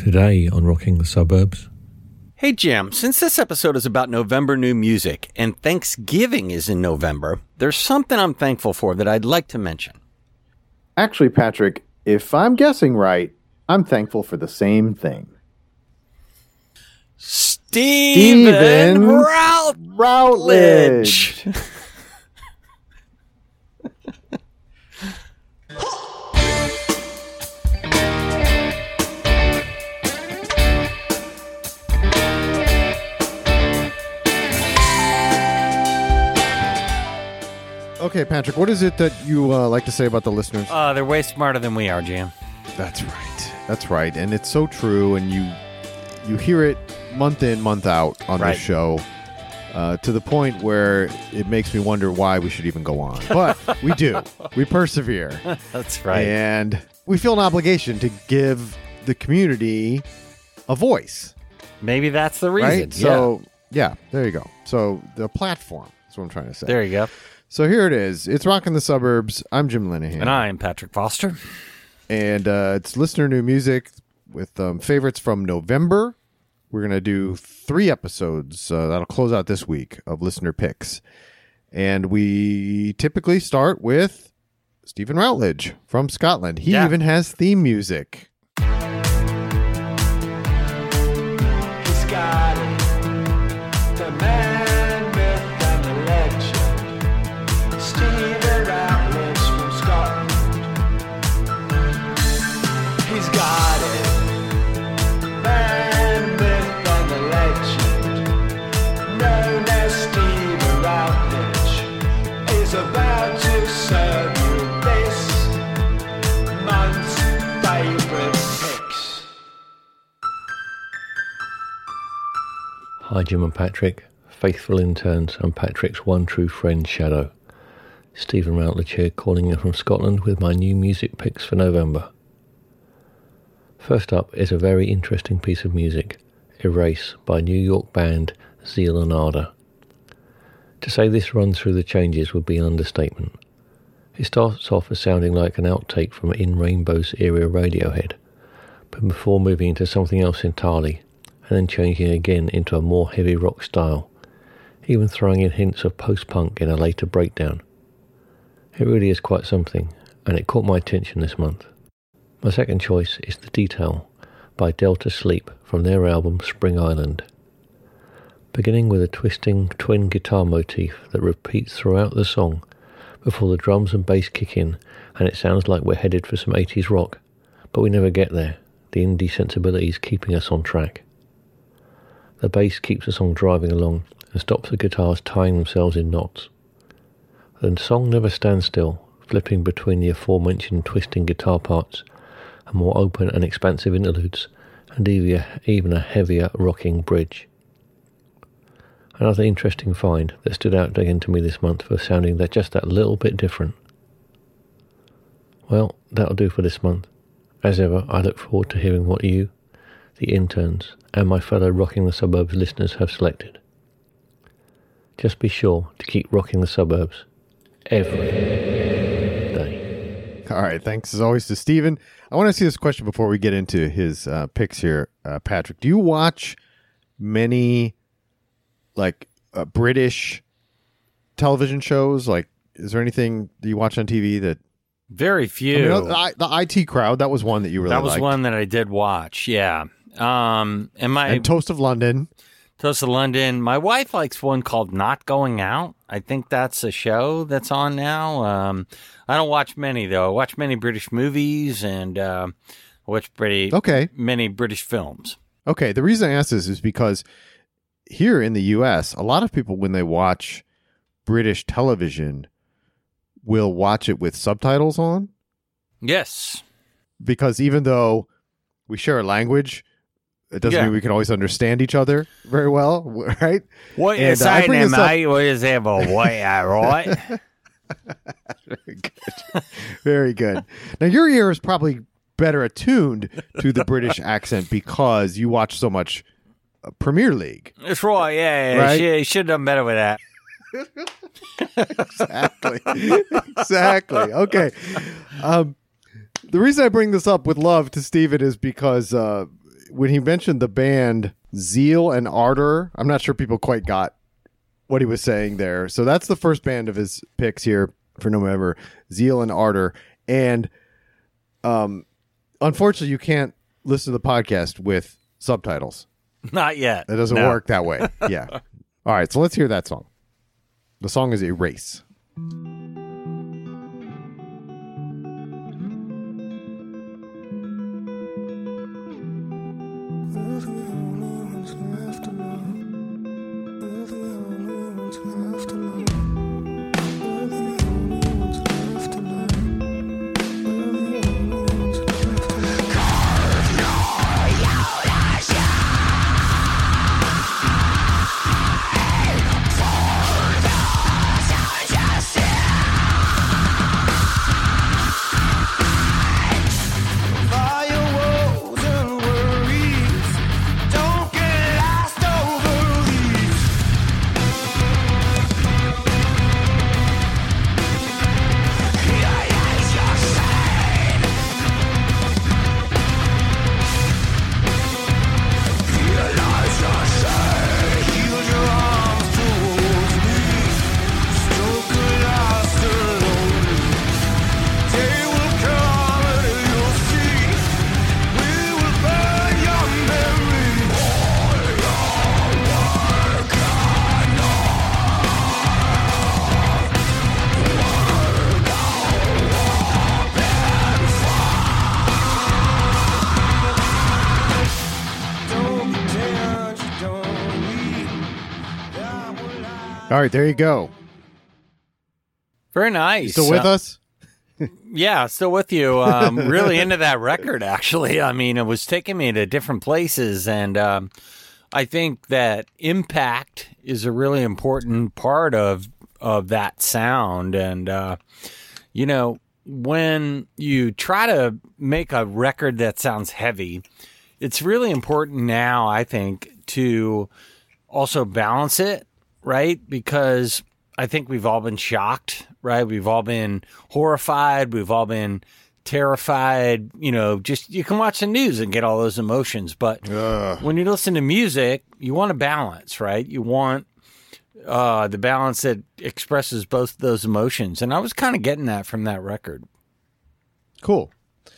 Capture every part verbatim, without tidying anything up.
Today on Rocking the Suburbs. Hey Jim, since this episode is about November new music and Thanksgiving is in November, there's something I'm thankful for that I'd like to mention. Actually, Patrick, if I'm guessing right, I'm thankful for the same thing. Stephen, Stephen Rout- Routledge. Okay, Patrick, what is it that you uh, like to say about the listeners? Uh, they're way smarter than we are, Jim. That's right. That's right. And it's so true, and you you hear it month in, month out on right. this show, uh, to the point where it makes me wonder why we should even go on. But we do. We persevere. That's right. And we feel an obligation to give the community a voice. Maybe that's the reason. Right? So, yeah, there you go. So, the platform. That's what I'm trying to say. There you go. So here it is. It's Rockin' the Suburbs. I'm Jim Linehan. And I'm Patrick Foster. And uh, it's listener new music with um, favorites from November. We're going to do three episodes uh, that'll close out this week of listener picks. And we typically start with Stephen Routledge from Scotland. He yeah. even has theme music. He's got it. The man with the legend. Stephen Routledge from Scotland. He's got it. Man with the legend. Known as Stephen Routledge is about to serve you this month's favorite picks. Hi Jim and Patrick, faithful interns and Patrick's one true friend Shadow. Stephen Routledge here, calling in from Scotland with my new music picks for November. First up is a very interesting piece of music, Erase by New York band Zeal and Ardor. To say this runs through the changes would be an understatement. It starts off as sounding like an outtake from In Rainbow's era Radiohead, but before moving into something else entirely, and then changing again into a more heavy rock style, even throwing in hints of post-punk in a later breakdown. It really is quite something, and it caught my attention this month. My second choice is The Detail by Delta Sleep from their album Spring Island. Beginning with a twisting twin guitar motif that repeats throughout the song before the drums and bass kick in, and it sounds like we're headed for some eighties rock, but we never get there, the indie sensibilities keeping us on track. The bass keeps the song driving along and stops the guitars tying themselves in knots. The song never stands still, flipping between the aforementioned twisting guitar parts and more open and expansive interludes, and even a heavier rocking bridge. Another interesting find that stood out again to me this month for sounding that just that little bit different. Well, that'll do for this month. As ever, I look forward to hearing what you, the interns, and my fellow Rocking the Suburbs listeners have selected. Just be sure to keep rocking the suburbs every day. All right, thanks as always to Stephen. I want to see this question before we get into his uh, picks here, uh, Patrick. Do you watch many, like, uh, British television shows? Like, is there anything that you watch on T V that... Very few. I mean, the, the I T Crowd, that was one that you really liked. That was liked. one that I did watch, yeah. Um, and my and Toast of London. Toast of London. My wife likes one called Not Going Out. I think that's a show that's on now. Um, I don't watch many, though. I watch many British movies and uh, watch pretty okay. many British films. Okay, the reason I ask this is because here in the U S, a lot of people, when they watch British television, will watch it with subtitles on. Yes. Because even though we share a language, it doesn't yeah. mean we can always understand each other very well, right? What you and, saying uh, there, mate? What is that about? What, right? Very good. Very good. Now, your ear is probably better attuned to the British accent because you watch so much uh, Premier League. That's right, yeah. yeah. Right? She, should have done better with that. Exactly. Exactly. Okay. Um, the reason I bring this up with love to Stephen is because uh, when he mentioned the band Zeal and Ardor, I'm not sure people quite got what he was saying there. So that's the first band of his picks here for November, Zeal and Ardor. And um, unfortunately, you can't listen to the podcast with subtitles. Not yet. It doesn't No. work that way. Yeah. All right, so let's hear that song. The song is Erase. Firewalls and worries don't get lost over these. Realize your sign. Realize your sign. Yield your arms towards me. Stroke a last alone. Day will come and you'll see. We will burn your memory. All your work don't pretend you don't need. That will lie. All right, there you go. Very nice. Still with Uh, us? Yeah, still with you. Um, really into that record, actually. I mean, it was taking me to different places, and um, I think that impact is a really important part of of that sound. And uh, you know, when you try to make a record that sounds heavy, it's really important now, I think, to also balance it, right? Because I think we've all been shocked, right? We've all been horrified. We've all been terrified. You know, just you can watch the news and get all those emotions. But Ugh. when you listen to music, you want a balance, right? You want uh, the balance that expresses both those emotions. And I was kind of getting that from that record. Cool.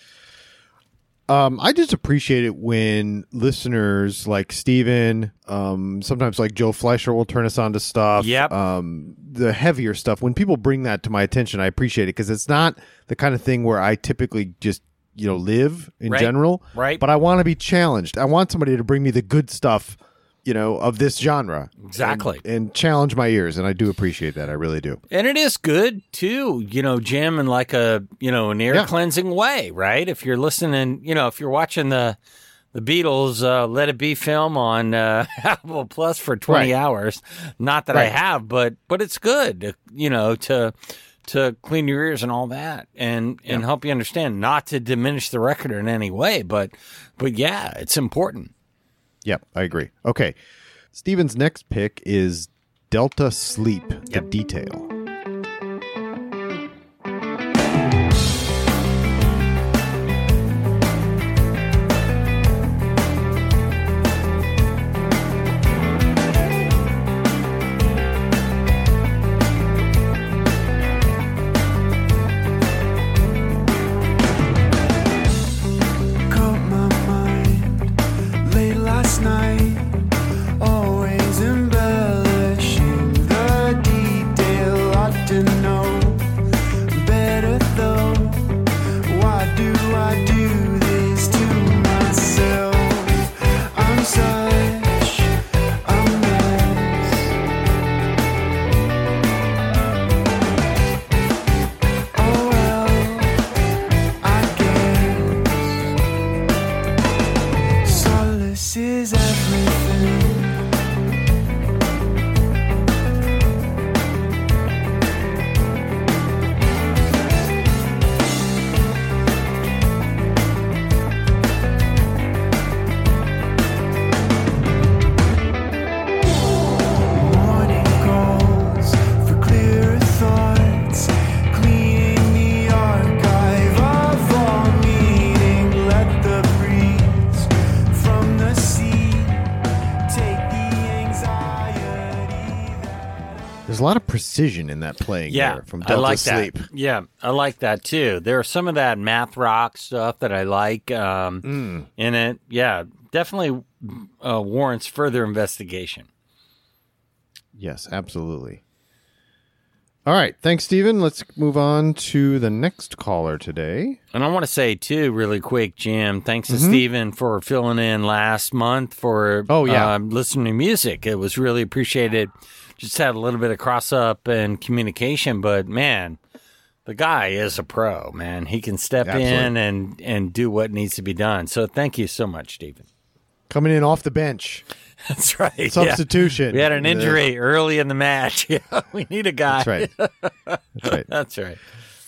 Um, I just appreciate it when listeners like Steven, um, sometimes like Joe Fleischer will turn us on to stuff. Yep. Um, the heavier stuff. When people bring that to my attention, I appreciate it because it's not the kind of thing where I typically just, you know, live in Right. general. Right. But I want to be challenged. I want somebody to bring me the good stuff, you know, of this genre. Exactly. And, and challenge my ears. And I do appreciate that. I really do. And it is good too, you know, Jim, in like a, you know, an air Yeah. cleansing way, right? If you're listening, you know, if you're watching the the Beatles uh, Let It Be film on uh, Apple Plus for twenty Right. hours, not that I Right. have, but but it's good, you know, to to clean your ears and all that, and and help you understand, not to diminish the record in any way, but but yeah, it's important. Yep, I agree. Okay. Steven's next pick is Delta Sleep, The Detail. Caught my mind late last night, always embellishing the details. There's a lot of precision in that playing Yeah, there from I Delta like Sleep. that. Yeah, I like that too. There's some of that math rock stuff that I like um, Mm. in it. Yeah, definitely uh, warrants further investigation. Yes, absolutely. All right. Thanks, Stephen. Let's move on to the next caller today. And I want to say, too, really quick, Jim, thanks to Mhm. Stephen for filling in last month for Oh, yeah. um, listening to music. It was really appreciated. Just had a little bit of cross-up and communication, but, man, the guy is a pro, man. He can step Absolutely. in and, and do what needs to be done. So thank you so much, Stephen. Coming in off the bench. That's right. yeah. Substitution. We had an The- injury early in the match. Yeah, we need a guy. That's right. That's right. That's right.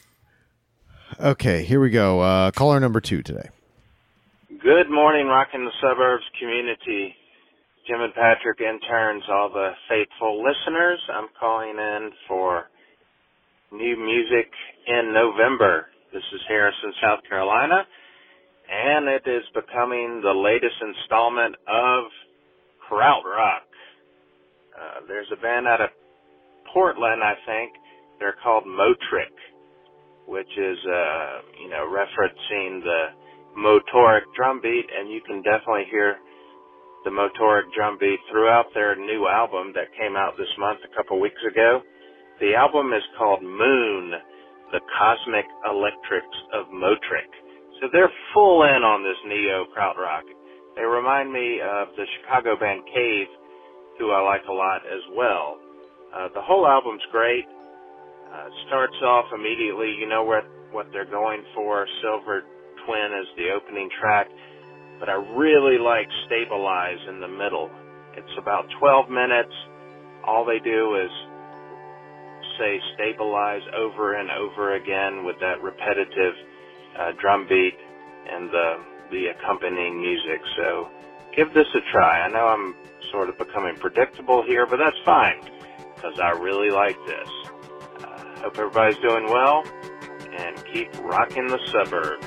Okay, here we go. Uh, caller number two today. Good morning, Rockin' the Suburbs community. Jim and Patrick, interns, all the faithful listeners. I'm calling in for new music in November. This is Harrison, South Carolina, and it is becoming the latest installment of Krautrock. Uh, there's a band out of Portland, I think. They're called Motric, which is, uh, you know, referencing the motoric drum beat, and you can definitely hear the motoric drum beat throughout their new album that came out this month a couple weeks ago. The album is called Moon, the Cosmic Electrics of Motric. So they're full in on this neo krautrock. They remind me of the Chicago band Cave, who I like a lot as well. Uh, the whole album's great. Uh, starts off immediately, you know what, what they're going for. Silver Twin is the opening track. But I really like Stabilize in the middle. It's about twelve minutes. All they do is say Stabilize over and over again with that repetitive uh, drum beat and the, the accompanying music. So give this a try. I know I'm sort of becoming predictable here, but that's fine because I really like this. Uh, hope everybody's doing well and keep rocking the suburbs.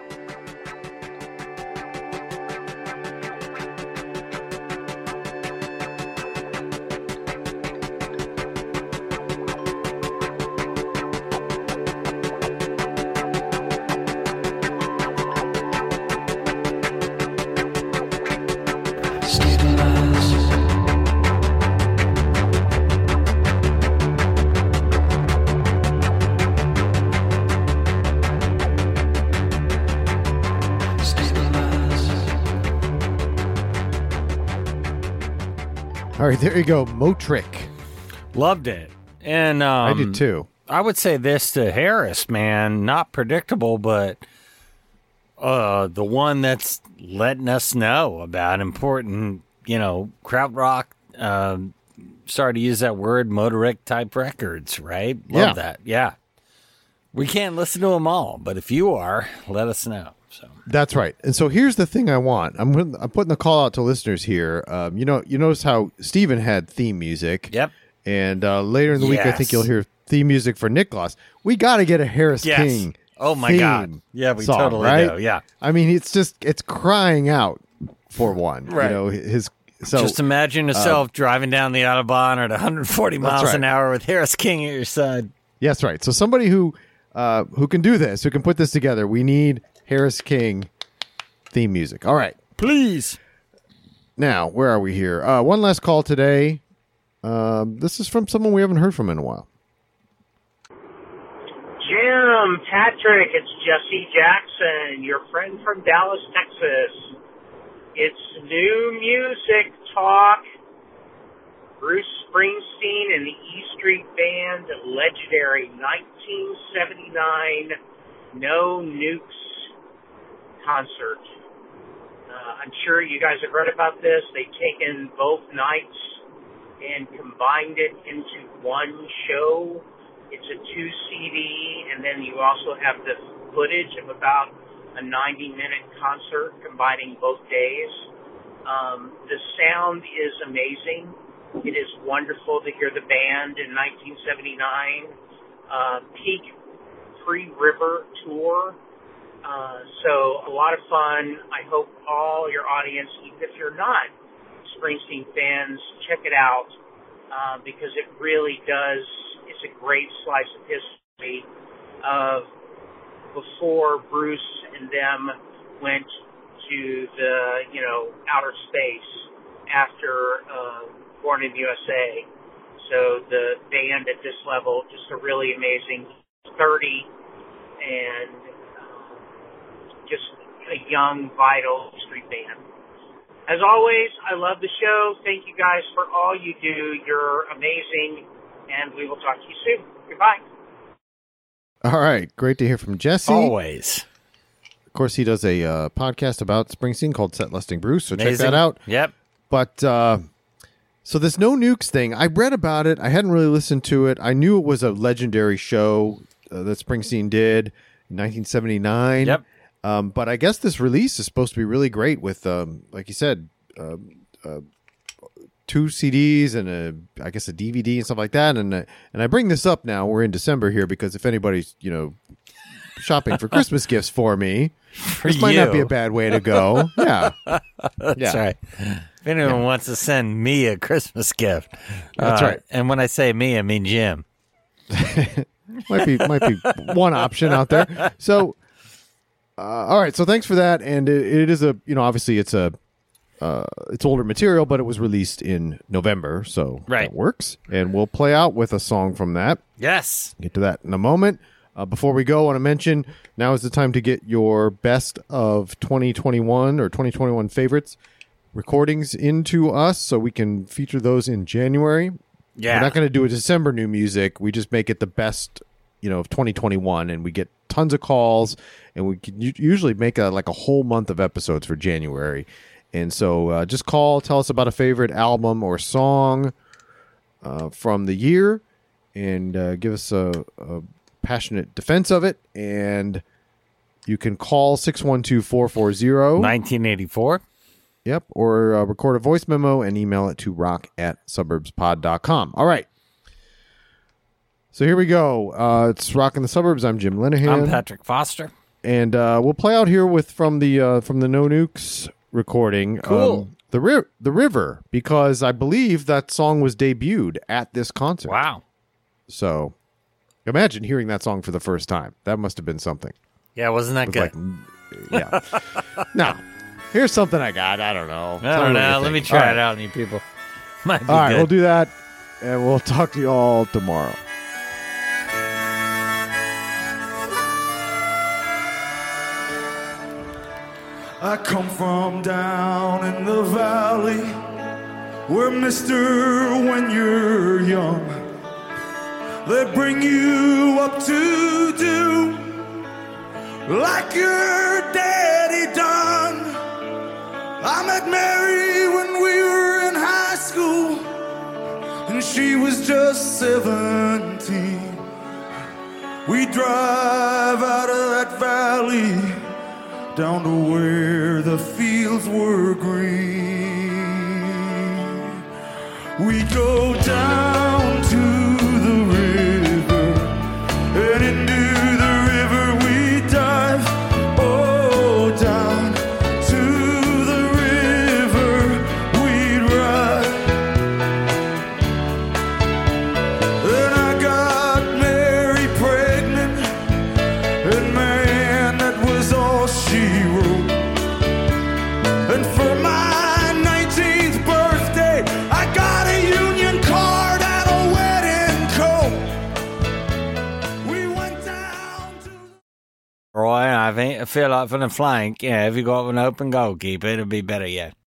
All right, there you go. Motric. Loved it. And um, I did too. I would say this to Harris, man. Not predictable, but uh, the one that's letting us know about important, you know, krautrock. Um, sorry to use that word, motoric type records, right? Love Yeah. that. Yeah. We can't listen to them all, but if you are, let us know. So That's right. And so here's the thing I want. I'm putting, I'm putting the call out to listeners here. Um, you know, you notice how Steven had theme music. Yep. And uh, later in the week, I think Yes. you'll hear theme music for Nicholas. We got to get a Harris Yes. King. Oh my theme God. Yeah, we song, totally right? do. Yeah. I mean, it's just it's crying out for one. Right. You know, his so Just imagine yourself driving down the Autobahn at one hundred forty miles right. an hour with Harris King at your side. yes, right. So somebody who uh, who can do this, who can put this together. We need Harris King theme music. All right. Please. Now, where are we here? Uh, one last call today. Um, this is from someone we haven't heard from in a while. Jim, Patrick, it's Jesse Jackson, your friend from Dallas, Texas. It's new music talk. Bruce Springsteen and the E Street Band, legendary nineteen seventy-nine No Nukes concert. Uh, I'm sure you guys have read about this. They've taken both nights and combined it into one show. It's a two C D, and then you also have the footage of about a ninety minute concert combining both days. Um, the sound is amazing. It is wonderful to hear the band in nineteen seventy-nine. Uh, peak pre-River tour. Uh, so a lot of fun. I hope all your audience, even if you're not Springsteen fans, check it out. uh, because it really does, it's a great slice of history of before Bruce and them went to the, you know, outer space after uh, Born in the U S A. So the band at this level, just a really amazing thirty and uh, just a young, vital street band. As always, I love the show. Thank you guys for all you do. You're amazing, and we will talk to you soon. Goodbye. All right. Great to hear from Jesse. Always. Of course, he does a uh, podcast about Springsteen called Set Listing Bruce, so Amazing. check that out. Yep. But uh, so this No Nukes thing, I read about it. I hadn't really listened to it. I knew it was a legendary show uh, that Springsteen did in nineteen seventy-nine. Yep. Um, but I guess this release is supposed to be really great with, um, like you said, uh, uh, two C Ds and a, I guess a D V D and stuff like that. And uh, and I bring this up now. We're in December here because if anybody's, you know, shopping for Christmas gifts for me, For this might you. not be a bad way to go. Yeah. That's Yeah. right. If anyone wants to send me a Christmas gift. That's uh, right. And when I say me, I mean Jim. might be might be one option out there. So, uh, all right. So thanks for that. And it, it is a, you know, obviously it's a, uh, it's older material, but it was released in November, so Right. that works. And we'll play out with a song from that. Yes. Get to that in a moment. Uh, before we go, I want to mention now is the time to get your best of twenty twenty-one or twenty twenty-one favorites recordings into us so we can feature those in January. Yeah. We're not going to do a December new music. We just make it the best, you know, of twenty twenty-one, and we get tons of calls, and we can u- usually make a, like a whole month of episodes for January. And so uh, just call, tell us about a favorite album or song uh, from the year, and uh, give us a, a passionate defense of it. And you can call six one two, four four zero nineteen eighty-four. Yep, or uh, record a voice memo and email it to rock at suburbs pod dot com. All right. So here we go. Uh, it's Rock in the Suburbs. I'm Jim Linehan. I'm Patrick Foster. And uh, we'll play out here with from the uh, from the No Nukes recording. Cool. Um, the, ri- the River, because I believe that song was debuted at this concert. Wow. So imagine hearing that song for the first time. That must have been something. Yeah, wasn't that It good? was like, yeah. Now, here's something I got. I don't know. I Tell don't me what know. you Let me think. try All right. it out on you people. Might be All right, good. we'll do that, and we'll talk to you all tomorrow. I come from down in the valley where, mister, when you're young, they bring you up to do like your daddy done. I met Mary when we were in high school, and she was just seventeen. We drive out of that valley down to where the fields were green. We go down to the river, and into the river we dive. Oh, down to the river we'd ride. Then I got Mary pregnant, and man, that was all she wrote. And for my nineteenth birthday, I got a union card and a wedding coat. We went down to... Roy, I think I feel like for the flank, yeah, if you got an open goalkeeper, it'd be better yet.